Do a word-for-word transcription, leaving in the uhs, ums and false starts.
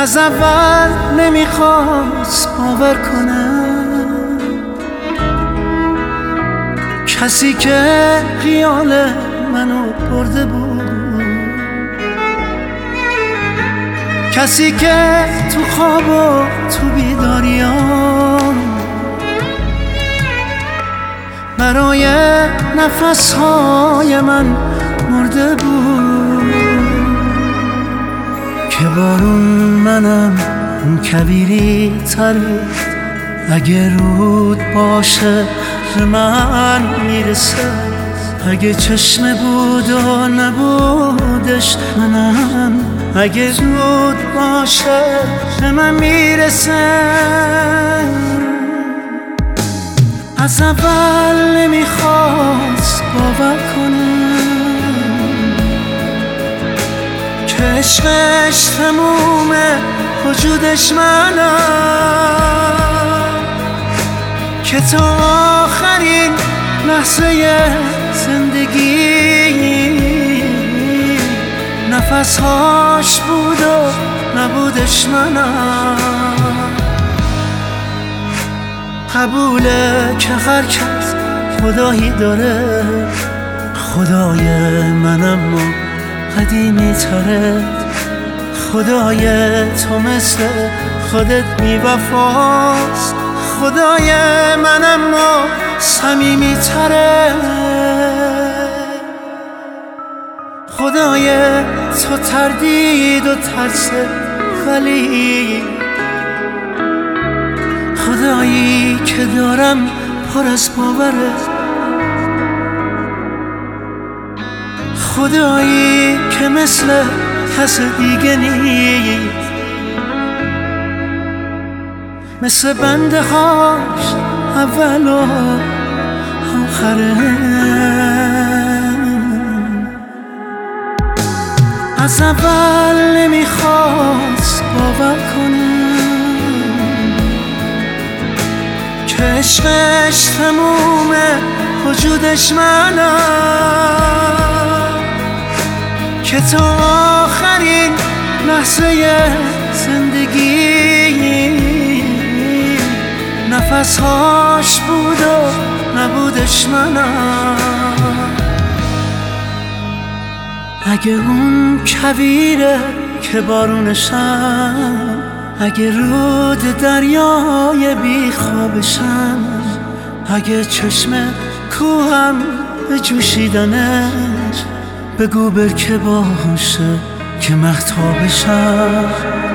از اول نمیخواست باور کنم کسی که خیال منو برده بود، کسی که تو خواب و تو بیداریام برای نفسهای من مرده بود. که بارون منم اون کبیری تره، اگه رود باشه به من میرسه، اگه چشمه بود و نبودش منم، اگه رود باشه به من میرسه. از اول نمیخواست باور کنم که عشقش تمومه وجودش منم، که تا آخرین لحظه زندگی نفسهاش بود و نبودش منم. قبوله که هر کس خدایی داره، خدای منم و قدیمی تره، خدای تو مثل خودت بی وفاست، خدای منم و صمیمی تره، خدای تو تردید و ترس ولی خدایی که دارم پر از باوره، خدایی که مثل کس دیگه نیست، مثل بنده هاش اول و آخره. از اول نمیخواست باور کنم که عشقش تمومه وجودش منم، که تا آخرین لحظه زندگی نفسهاش بود و نبودش منم. اگه اون کویره که بارونشم، اگه رود دریای بیخوابشم، اگه چشم کوهم به جوشیدنش، بگو برکه باشه که مهتابشم.